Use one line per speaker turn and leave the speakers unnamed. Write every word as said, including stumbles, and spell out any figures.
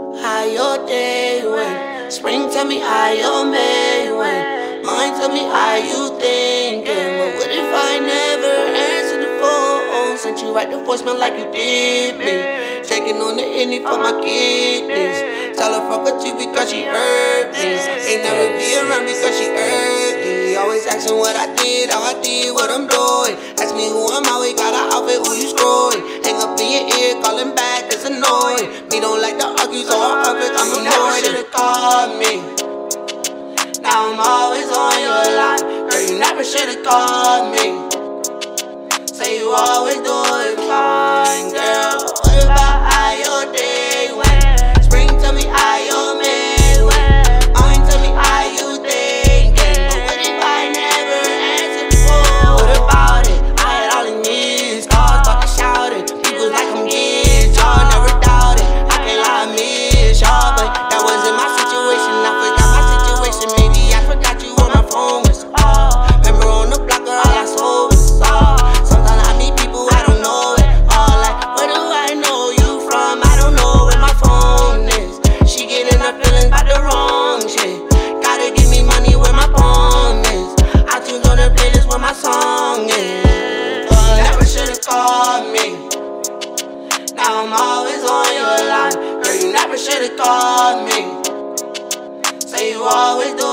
How your day went. Spring, tell me how your May went. Mine, tell me how you thinking. But what if I never answered the phone? Sent you right the voicemail like you did me. Taking on the Henny for my kidneys. Tell her fuck with you because she hurt me. Ain't never be around because she hurt me. Always asking what I did, how I did, what I'm doing. Ask me who I'm always got an outfit, who you scrolling. Hang up in your ear, calling back, that's annoying. Me don't like to argue, so I'm perfect, I'm annoyed. You should've called me. Now I'm always on your line. Girl, you never should've called me. Say you always do it fine, girl. What about how your day went? Spring, tell me how your May went. Mine, tell me how you thinking. But what if I never answered the phone? What about it? I had all the needs, calls, start to shout it. People like I'm kids, y'all never doubt it. I can't lie, I miss y'all, but that wasn't my situation. I forgot my situation. Maybe I forgot you on my phone was off. Remember on the block, girl, I sold was soft. Sometimes I meet people I don't know it all. Like, where do I know you from? I don't know where my phone is. She getting her feelings about the wrong shit. Gotta give me money where my phone is. I tuned on the playlist where my song is. Uh, never should've called me. Now I'm always on your line. Girl, you never should've called me. Say you always do